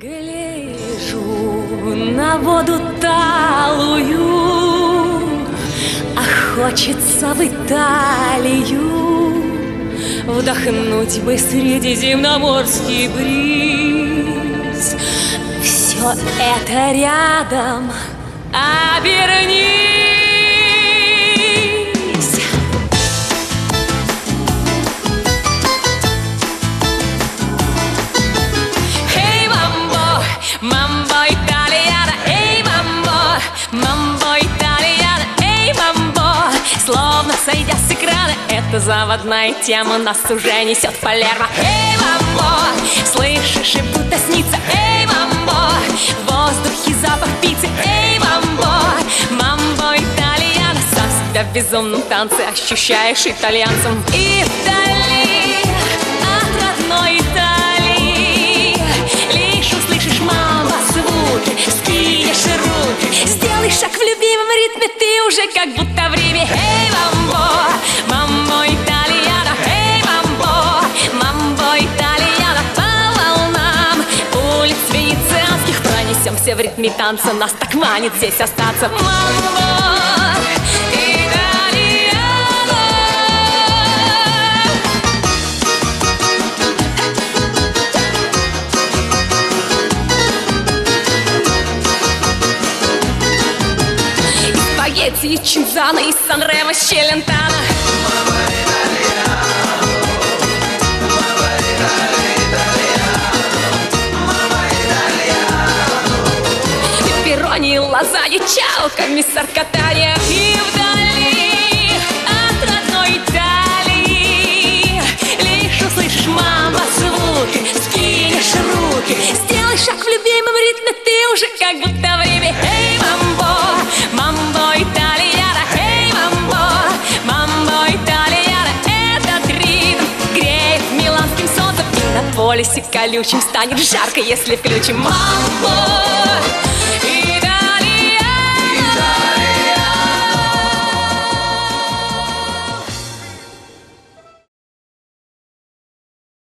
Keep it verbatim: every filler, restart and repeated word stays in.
Гляжу на воду талую, а хочется в Италию вдохнуть бы средиземноморский бриз. Все это рядом, обернись. Эй, мамбо, мамбо итальяно, эй, мамбо, мамбо итальяно, эй, мамбо. Словно сойдя с экрана, эта заводная тема нас уже несет в Палермо. Эй, мамбо, слышишь, и будто снится, эй, мамбо, в воздухе запах пиццы, эй, мамбо, мамбо итальяно. Сам себя в безумном танце ощущаешь итальянцем. И вдали от родной Италии лишь услышишь мамбо звуки, скинешь руки, сделай шаг в любимом ритме, ты уже как будто в Риме. Эй, мамбо, мамбо итальяно, эй, мамбо, мамбо итальяно. По волнам улиц венецианских пронесемся в ритме танца, нас так манит здесь остаться. Мамбо итальяно. Спагетти и чинзана, и Санремо с Челентано. Пепперони, лазанья, чао, комиссар катания. И вдали от родной Италии лишь услышишь мамбо звуки, скинешь руки, сделай шаг в любимом ритме, ты уже как будто в Риме. Эй, мамбо, мамбо итальяно, эй, мамбо, мамбо итальяно. Этот ритм греет миланским солнцем, и на полюсе колючим станет жарко, если включим мамбо.